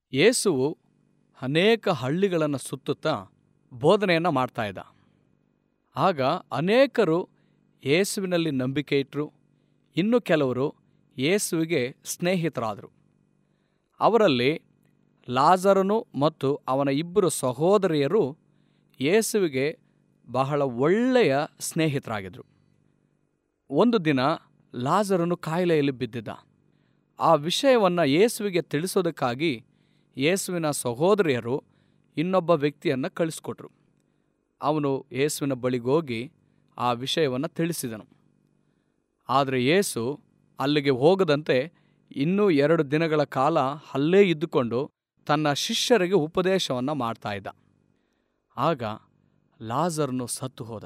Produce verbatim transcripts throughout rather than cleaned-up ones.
ಯೇಸುವು ಅನೇಕ ಹಳ್ಳಿಗಳನ್ನು ಸುತ್ತುತ್ತಾ ಬೋಧನೆಯನ್ನು ಮಾಡ್ತಾ ಇದ್ದ. ಆಗ ಅನೇಕರು ಯೇಸುವಿನಲ್ಲಿ ನಂಬಿಕೆ ಇಟ್ಟರು. ಇನ್ನು ಕೆಲವರು ಯೇಸುವಿಗೆ ಸ್ನೇಹಿತರಾದರು. ಅವರಲ್ಲಿ ಲಾಜರನು ಮತ್ತು ಅವನ ಇಬ್ಬರು ಸಹೋದರಿಯರು ಯೇಸುವಿಗೆ ಬಹಳ ಒಳ್ಳೆಯ ಸ್ನೇಹಿತರಾಗಿದ್ದರು. ಒಂದು ದಿನ ಲಾಜರನು ಕಾಯಿಲೆಯಲ್ಲಿ ಬಿದ್ದಿದ್ದ. ಆ ವಿಷಯವನ್ನು ಯೇಸುವಿಗೆ ತಿಳಿಸೋದಕ್ಕಾಗಿ ಯೇಸುವಿನ ಸಹೋದರಿಯರು ಇನ್ನೊಬ್ಬ ವ್ಯಕ್ತಿಯನ್ನು ಕಳಿಸ್ಕೊಟ್ರು. ಅವನು ಯೇಸುವಿನ ಬಳಿಗೋಗಿ ಆ ವಿಷಯವನ್ನು ತಿಳಿಸಿದನು. ಆದರೆ ಯೇಸು ಅಲ್ಲಿಗೆ ಹೋಗದಂತೆ ಇನ್ನೂ ಎರಡು ದಿನಗಳ ಕಾಲ ಅಲ್ಲೇ ಇದ್ದುಕೊಂಡು ತನ್ನ ಶಿಷ್ಯರಿಗೆ ಉಪದೇಶವನ್ನು ಮಾಡ್ತಾ ಇದ್ದ. ಆಗ ಲಾಜರನು ಸತ್ತು ಹೋದ.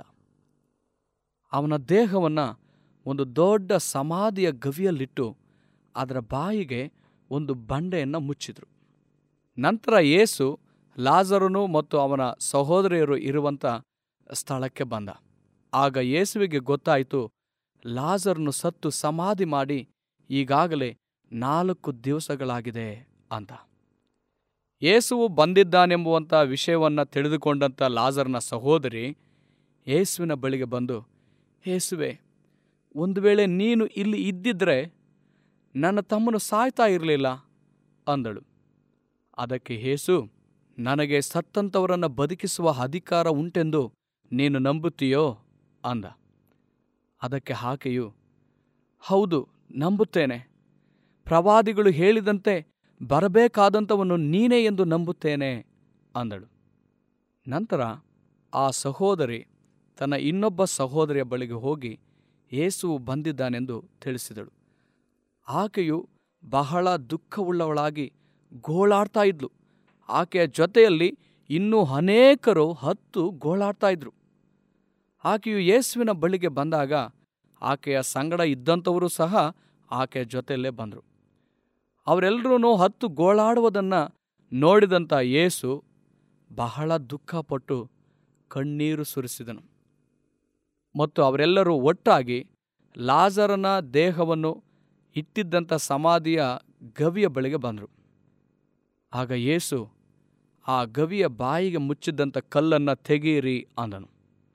ಅವನ ದೇಹವನ್ನು ಒಂದು ದೊಡ್ಡ ಸಮಾಧಿಯ ಗವಿಯಲ್ಲಿಟ್ಟು ಅದರ ಬಾಯಿಗೆ ಒಂದು ಬಂಡೆಯನ್ನು ಮುಚ್ಚಿದರು. ನಂತರ ಯೇಸು ಲಾಜರನು ಮತ್ತು ಅವನ ಸಹೋದರಿಯರು ಇರುವಂಥ ಸ್ಥಳಕ್ಕೆ ಬಂದ. ಆಗ ಯೇಸುವಿಗೆ ಗೊತ್ತಾಯಿತು, ಲಾಜರನು ಸತ್ತು ಸಮಾಧಿ ಮಾಡಿ ಈಗಾಗಲೇ ನಾಲ್ಕು ದಿವಸಗಳಾಗಿದೆ ಅಂತ. ಯೇಸುವು ಬಂದಿದ್ದಾನೆಂಬುವಂಥ ವಿಷಯವನ್ನು ತಿಳಿದುಕೊಂಡಂಥ ಲಾಜರನ ಸಹೋದರಿ ಯೇಸುವಿನ ಬಳಿಗೆ ಬಂದು, ಯೇಸುವೆ, ಒಂದು ವೇಳೆ ನೀನು ಇಲ್ಲಿ ಇದ್ದಿದ್ರೆ ನನ್ನ ತಮ್ಮನು ಸಾಯ್ತಾ ಇರಲಿಲ್ಲ ಅಂದಳು. ಅದಕ್ಕೆ ಯೇಸು, ನನಗೆ ಸತ್ತಂಥವರನ್ನು ಬದುಕಿಸುವ ಅಧಿಕಾರ ಉಂಟೆಂದು ನೀನು ನಂಬುತ್ತೀಯೋ ಅಂದ. ಅದಕ್ಕೆ ಆಕೆಯು, ಹೌದು, ನಂಬುತ್ತೇನೆ. ಪ್ರವಾದಿಗಳು ಹೇಳಿದಂತೆ ಬರಬೇಕಾದಂಥವನು ನೀನೇ ಎಂದು ನಂಬುತ್ತೇನೆ ಅಂದಳು. ನಂತರ ಆ ಸಹೋದರಿ ತನ್ನ ಇನ್ನೊಬ್ಬ ಸಹೋದರಿಯ ಬಳಿಗೆ ಹೋಗಿ ಯೇಸುವು ಬಂದಿದ್ದಾನೆಂದು ತಿಳಿಸಿದಳು. ಆಕೆಯು ಬಹಳ ದುಃಖವುಳ್ಳವಳಾಗಿ ಗೋಳಾಡ್ತಾ ಇದ್ಲು. ಆಕೆಯ ಜೊತೆಯಲ್ಲಿ ಇನ್ನೂ ಅನೇಕರು ಹತ್ತು ಗೋಳಾಡ್ತಾ ಇದ್ರು. ಆಕೆಯು ಯೇಸುವಿನ ಬಳಿಗೆ ಬಂದಾಗ ಆಕೆಯ ಸಂಗಡ ಇದ್ದಂಥವರು ಸಹ ಆಕೆಯ ಜೊತೆಯಲ್ಲೇ ಬಂದರು. ಅವರೆಲ್ಲರೂ ಹತ್ತು ಗೋಳಾಡುವುದನ್ನು ನೋಡಿದಂಥ ಯೇಸು ಬಹಳ ದುಃಖಪಟ್ಟು ಕಣ್ಣೀರು ಸುರಿಸಿದನು. ಮತ್ತು ಅವರೆಲ್ಲರೂ ಒಟ್ಟಾಗಿ ಲಾಜರನ ದೇಹವನ್ನು ಇಟ್ಟಿದ್ದಂಥ ಸಮಾಧಿಯ ಗವಿಯ ಬಳಿಗೆ ಬಂದರು. ಆಗ ಯೇಸು ಆ ಗವಿಯ ಬಾಯಿಗೆ ಮುಚ್ಚಿದ್ದಂಥ ಕಲ್ಲನ್ನು ತೆಗೆಯಿರಿ ಅಂದನು.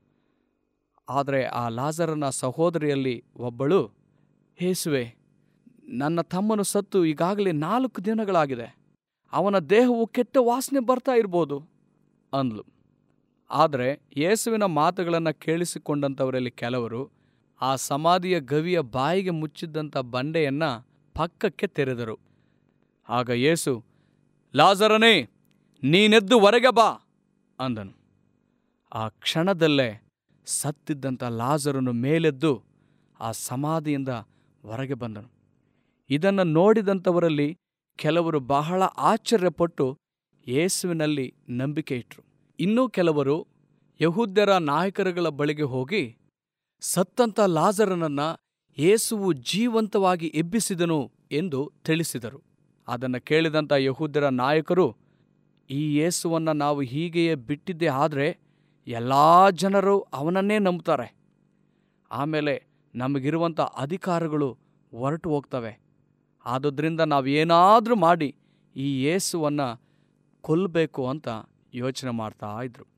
ಆದರೆ ಆ ಲಾಜರನ ಸಹೋದರಿಯಲ್ಲಿ ಒಬ್ಬಳು, ಯೇಸುವೆ, ನನ್ನ ತಮ್ಮನು ಸತ್ತು ಈಗಾಗಲೇ ನಾಲ್ಕು ದಿನಗಳಾಗಿದೆ. ಅವನ ದೇಹವು ಕೆಟ್ಟ ವಾಸನೆ ಬರ್ತಾ ಇರ್ಬೋದು ಅಂದ್ಲು. ಆದರೆ ಯೇಸುವಿನ ಮಾತುಗಳನ್ನು ಕೇಳಿಸಿಕೊಂಡಂಥವರಲ್ಲಿ ಕೆಲವರು ಆ ಸಮಾಧಿಯ ಗವಿಯ ಬಾಯಿಗೆ ಮುಚ್ಚಿದ್ದಂಥ ಬಂಡೆಯನ್ನು ಪಕ್ಕಕ್ಕೆ ತೆರೆದರು. ಆಗ ಯೇಸು, ಲಾಜರನೇ, ನೀನೆದ್ದು ಹೊರಗೆ ಬಾ ಅಂದನು. ಆ ಕ್ಷಣದಲ್ಲೇ ಸತ್ತಿದ್ದಂಥ ಲಾಜರನು ಮೇಲೆದ್ದು ಆ ಸಮಾಧಿಯಿಂದ ಹೊರಗೆ ಬಂದನು. ಇದನ್ನು ನೋಡಿದಂಥವರಲ್ಲಿ ಕೆಲವರು ಬಹಳ ಆಶ್ಚರ್ಯಪಟ್ಟು ಯೇಸುವಿನಲ್ಲಿ ನಂಬಿಕೆ ಇಟ್ಟರು. ಇನ್ನೂ ಕೆಲವರು ಯಹೂದ್ಯರ ನಾಯಕರುಗಳ ಬಳಿಗೆ ಹೋಗಿ, ಸತ್ತಂಥ ಲಾಜರನನ್ನು ಯೇಸುವು ಜೀವಂತವಾಗಿ ಎಬ್ಬಿಸಿದನು ಎಂದು ತಿಳಿಸಿದರು. ಅದನ್ನು ಕೇಳಿದಂಥ ಯಹೂದ್ಯರ ನಾಯಕರು, ಈ ಯೇಸುವನ್ನು ನಾವು ಹೀಗೆಯೇ ಬಿಟ್ಟಿದ್ದೇ ಆದರೆ ಎಲ್ಲ ಜನರು ಅವನನ್ನೇ ನಂಬುತ್ತಾರೆ. ಆಮೇಲೆ ನಮಗಿರುವಂಥ ಅಧಿಕಾರಗಳು ಹೊರಟು ಹೋಗ್ತವೆ. ಆದುದರಿಂದ ನಾವೇನಾದರೂ ಮಾಡಿ ಈ ಯೇಸುವನ್ನು ಕೊಲ್ಲಬೇಕು ಅಂತ ಯೋಚನೆ ಮಾಡ್ತಾ ಇದ್ರು.